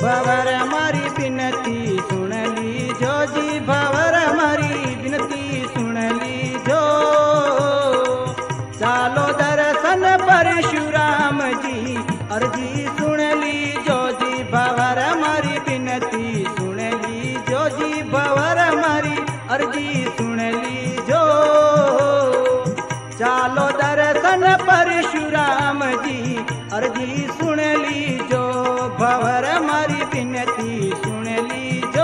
भवर मारी बिनती सुन लीजो जी, भवर मारी बिनती सुन लीजो। चालो दर्शन परशुराम जी, अर्जी सुन लीजो जी, भवर मारी बिनती सुन लीजो जी, भवर मारी अर्जी सुन लीजो। चालो दर्शन परशुराम जी, अर्जी सुन लीजो, भवर मारी बिनती सुन लीजो।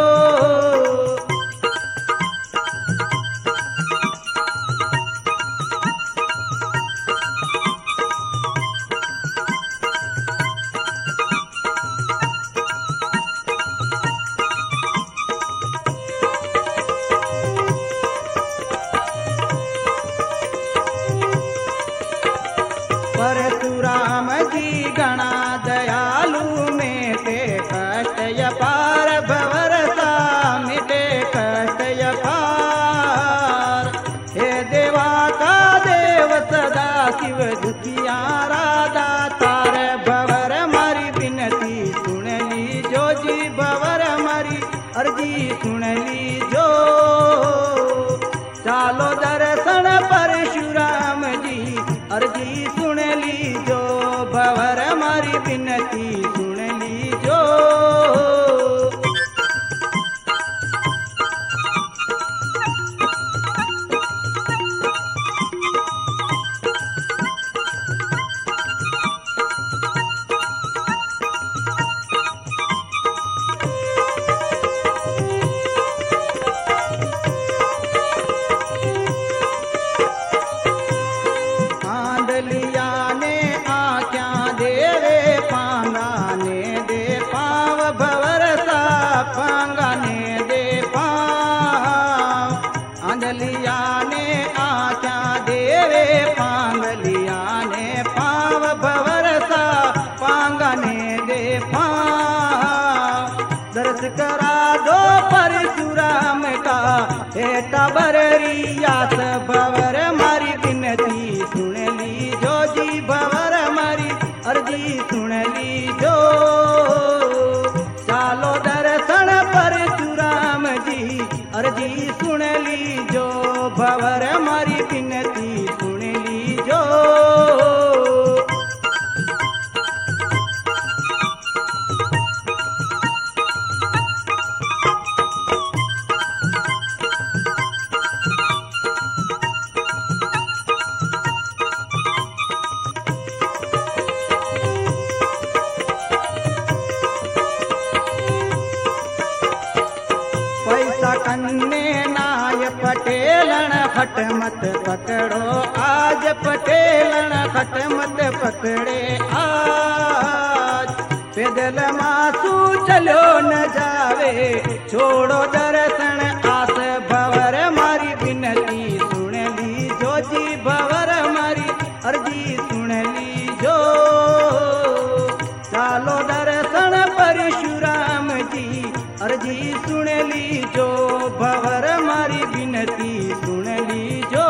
परशुराम जी गणा दयालु, मेटे कष्ट अपार, भवर सा मिटे कष्ट अपार। हे देवा का देव सदा शिव, दुखियारा दातार, भवर मारी बिनती सुन लीजो जी, भवर मारी अर्जी सुन लीजो। चालो दर्शन परशुराम जी, अर्जी सुन लीजो, भवर मारी बिनती सुन लीजो। आंधलिया ने आख्या देवे, पांगा ने दे पाव, भवर सा पांगा ने दे पाव। आंधलिया ने आख्या देवे, पांगलिया ने पाव, भवर सा पांगा ने दे पाव। दर्श करा दो परशुराम का, हेटा बरियास, भवर मारी बिनती सुन लीजो जी, भवर मारी अर्जी सुन लीजो। चालो दर्शन परशुराम जी, अर्जी सुन लीजो, भवर मारी बिनती सुन लीजो। पैसा कन्ने नाय पटेलन, फट मत पकड़ो आज, पटेलन फट मत पकड़े आज। पैदल मासू चलो न जावे, छोड़ो दर्शन आस, भवर मारी बिनती सुन लीजो जी, भवर मारी अर्जी सुन लीजो। चालो दर्शन परशुराम जी, अर्जी सुन लीजो, भवर मारी बिनती सुन लीजो।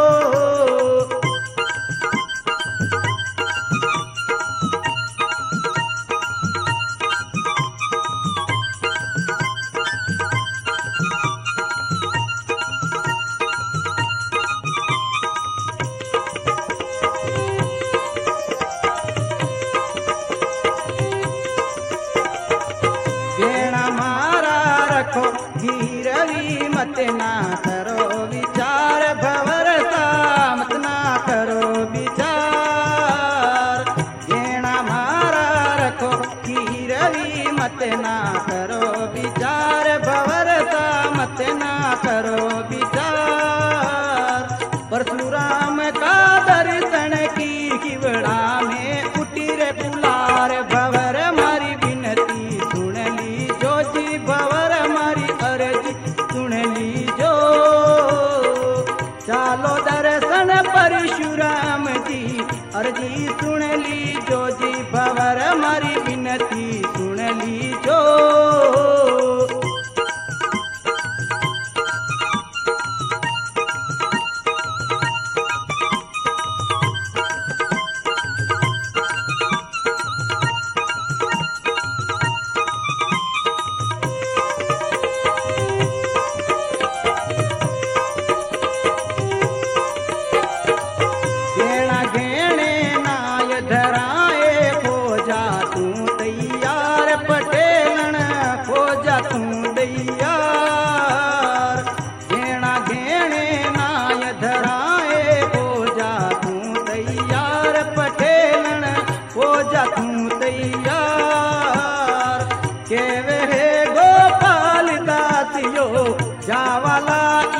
गेणा मारा रखो गिरवी, मत ना करो विचार, भवर सा मत ना करो विचार। गेणा मारा रखो गिरवी, मत ना करो विचार, भवर सा मत ना करो विचार। परशुराम का दर्शन की किवड़ा में उठी रे पुलार, भवर मारी बिनती सुन लीजो जी, भवर मारी अर्जी सुन लीजो। चालो दर्शन परशुराम जी, अर्जी सुन लीजो जी, भवर मारी बिनती सुन लीजो। जावाला